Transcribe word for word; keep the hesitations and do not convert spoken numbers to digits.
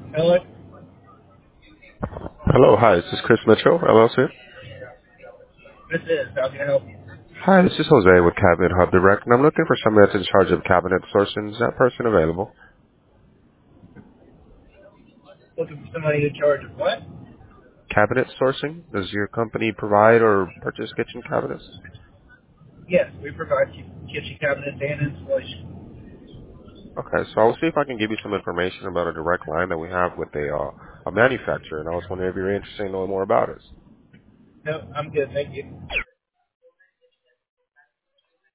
Hello? Hello, hi, this is Chris Mitchell, L L C. This is. How can I help you? Hi, this is Jose with Cabinet Hub Direct, and I'm looking for somebody that's in charge of cabinet sourcing. Is that person available? Looking for somebody in charge of what? Cabinet sourcing? Does your company provide or purchase kitchen cabinets? Yes, we provide ki- kitchen cabinets and installation. Okay, so I'll see if I can give you some information about a direct line that we have with a, uh, a manufacturer, and I was wondering if you're interested in knowing more about it. No, I'm good. Thank you.